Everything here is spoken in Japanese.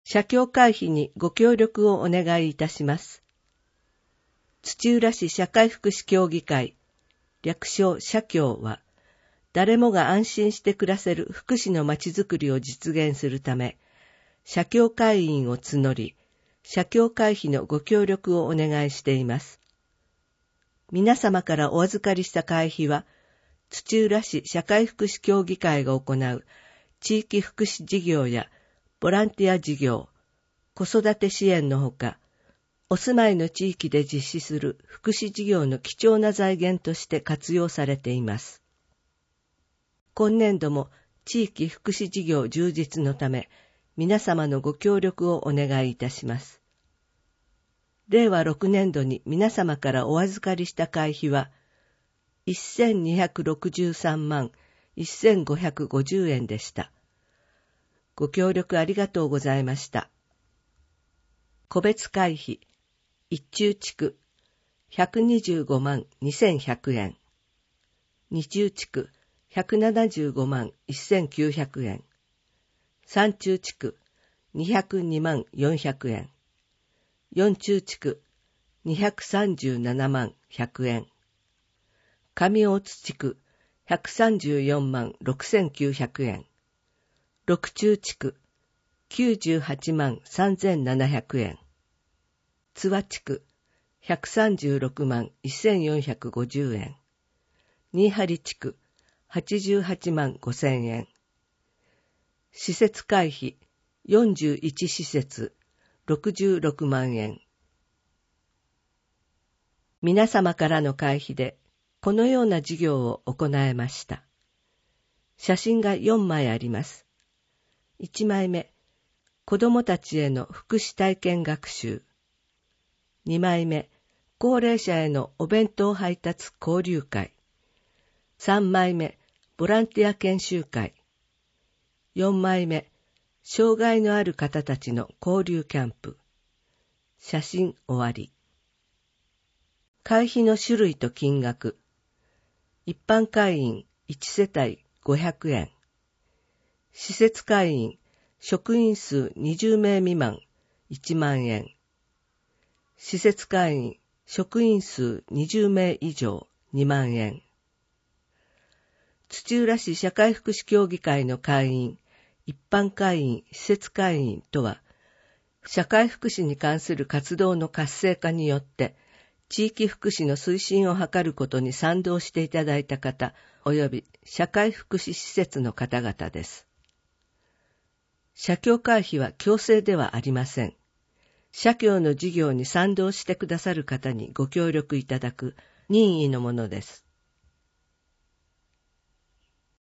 社協会費にご協力をお願いいたします。土浦市社会福祉協議会、略称社協は、誰もが安心して暮らせる福祉のまちづくりを実現するため、社協会員を募り、社協会費のご協力をお願いしています。皆様からお預かりした会費は、土浦市社会福祉協議会が行う地域福祉事業やボランティア事業、子育て支援のほか、お住まいの地域で実施する福祉事業の貴重な財源として活用されています。今年度も地域福祉事業充実のため、皆様のご協力をお願いいたします。令和6年度に皆様からお預かりした会費は、1263万1550円でした。ご協力ありがとうございました。個別会費、一中地区125万2100円、二中地区175万1900円、三中地区202万400円、四中地区237万100円、上大津地区134万6900円、六中地区98万3700円、津和地区136万1450円、新張地区88万5000円、施設会費41施設66万円。皆様からの会費でこのような事業を行えました。写真が4枚あります。1枚目、子どもたちへの福祉体験学習。2枚目、高齢者へのお弁当配達交流会。3枚目、ボランティア研修会。4枚目、障害のある方たちの交流キャンプ。写真終わり。会費の種類と金額。一般会員1世帯500円。施設会員、職員数20名未満1万円。施設会員、職員数20名以上2万円。土浦市社会福祉協議会の会員、一般会員、施設会員とは、社会福祉に関する活動の活性化によって、地域福祉の推進を図ることに賛同していただいた方、及び社会福祉施設の方々です。社協会費は強制ではありません。社協の事業に賛同してくださる方にご協力いただく任意のものです。